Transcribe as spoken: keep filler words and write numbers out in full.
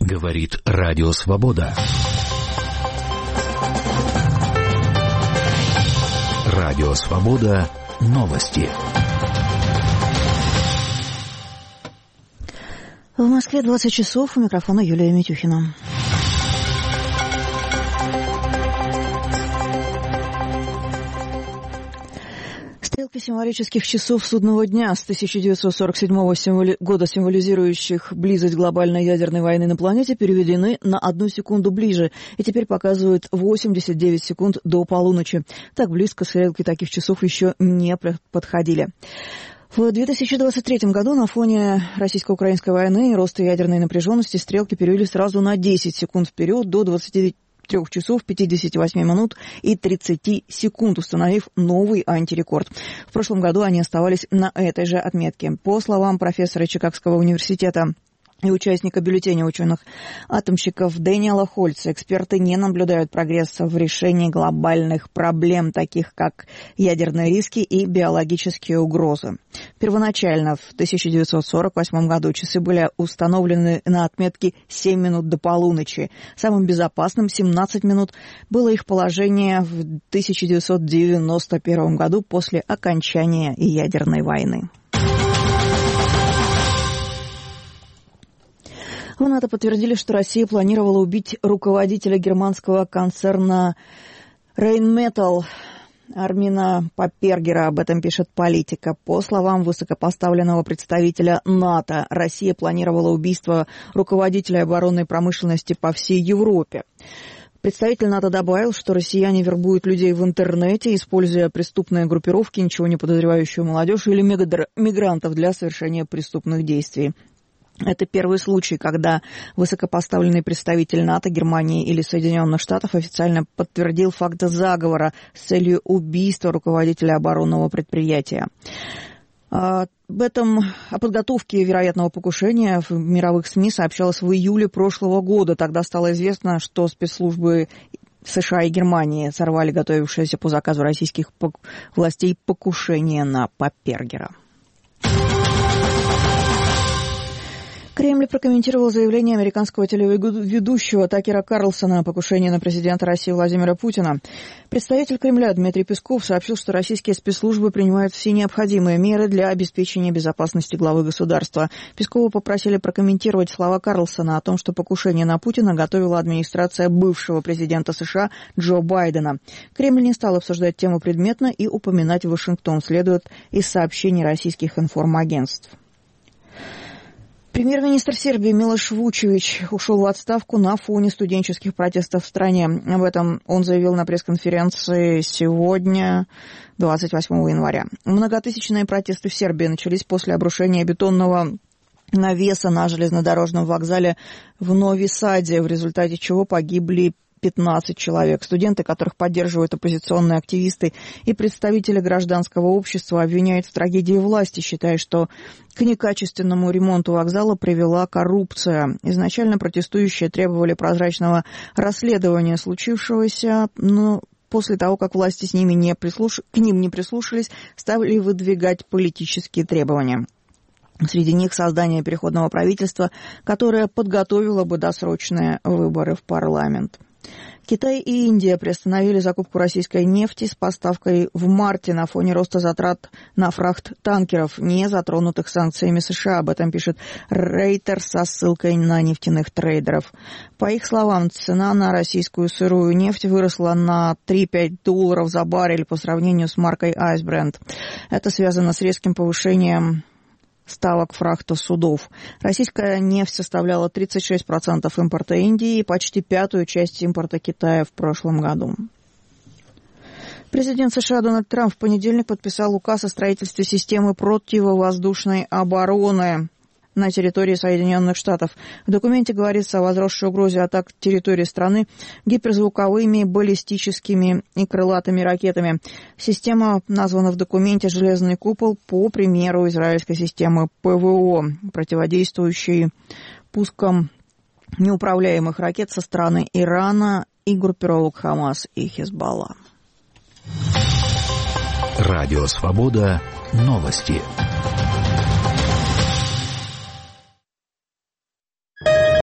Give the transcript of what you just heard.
Говорит Радио Свобода. Радио Свобода. Новости. В Москве двадцать часов. У микрофона Юлия Митюхина. Стрелки символических часов судного дня с тысяча девятьсот сорок седьмого символи... года, символизирующих близость глобальной ядерной войны на планете, переведены на одну секунду ближе и теперь показывают восемьдесят девять секунд до полуночи. Так близко стрелки таких часов еще не подходили. В две тысячи двадцать третьем году на фоне российско-украинской войны и роста ядерной напряженности стрелки перевели сразу на десять секунд вперед до двадцати трёх часов пятидесяти восьми минут и тридцати секунд, установив новый антирекорд. В прошлом году они оставались на этой же отметке. По словам профессора Чикагского университета и участника бюллетеня ученых-атомщиков Дэниела Хольца, эксперты не наблюдают прогресса в решении глобальных проблем, таких как ядерные риски и биологические угрозы. Первоначально в тысяча девятьсот сорок восьмом году часы были установлены на отметке семь минут до полуночи. Самым безопасным семнадцать минут было их положение в тысяча девятьсот девяносто первом году после окончания ядерной войны. В НАТО подтвердили, что Россия планировала убить руководителя германского концерна Rheinmetall Армина Папергера. Об этом пишет «Политика». По словам высокопоставленного представителя НАТО, Россия планировала убийство руководителя оборонной промышленности по всей Европе. Представитель НАТО добавил, что россияне вербуют людей в интернете, используя преступные группировки, ничего не подозревающую молодежь или мигрантов для совершения преступных действий. Это первый случай, когда высокопоставленный представитель НАТО, Германии или Соединенных Штатов официально подтвердил факт заговора с целью убийства руководителя оборонного предприятия. Об этом, о подготовке вероятного покушения в мировых СМИ сообщалось в июле прошлого года. Тогда стало известно, что спецслужбы США и Германии сорвали готовившееся по заказу российских властей покушение на Папергера. Кремль прокомментировал заявление американского телеведущего Такера Карлсона о покушении на президента России Владимира Путина. Представитель Кремля Дмитрий Песков сообщил, что российские спецслужбы принимают все необходимые меры для обеспечения безопасности главы государства. Пескова попросили прокомментировать слова Карлсона о том, что покушение на Путина готовила администрация бывшего президента США Джо Байдена. Кремль не стал обсуждать тему предметно и упоминать Вашингтон, следует из сообщений российских информагентств. Премьер-министр Сербии Милош Вучевич ушел в отставку на фоне студенческих протестов в стране. Об этом он заявил на пресс-конференции сегодня, двадцать восьмого января. Многотысячные протесты в Сербии начались после обрушения бетонного навеса на железнодорожном вокзале в Нови-Саде, в результате чего погибли пятнадцать человек. Студенты, которых поддерживают оппозиционные активисты и представители гражданского общества, обвиняют в трагедии власти, считая, что к некачественному ремонту вокзала привела коррупция. Изначально протестующие требовали прозрачного расследования случившегося, но после того, как власти с ними не прислуш... к ним не прислушались, стали выдвигать политические требования. Среди них создание переходного правительства, которое подготовило бы досрочные выборы в парламент. Китай и Индия приостановили закупку российской нефти с поставкой в марте на фоне роста затрат на фрахт танкеров, не затронутых санкциями США. Об этом пишет Рейтер со ссылкой на нефтяных трейдеров. По их словам, цена на российскую сырую нефть выросла на три-пять долларов за баррель по сравнению с маркой Ice Brent. Это связано с резким повышением ставок фрахта судов. Российская нефть составляла тридцать шесть процентов импорта Индии и почти пятую часть импорта Китая в прошлом году. Президент США Дональд Трамп в понедельник подписал указ о строительстве системы противовоздушной обороны на территории Соединенных Штатов. В документе говорится о возросшей угрозе атак территории страны гиперзвуковыми, баллистическими и крылатыми ракетами. Система названа в документе «Железный купол» по примеру израильской системы ПВО, противодействующей пускам неуправляемых ракет со стороны Ирана и группировок Хамас и Хезболла. Радио Свобода. Новости.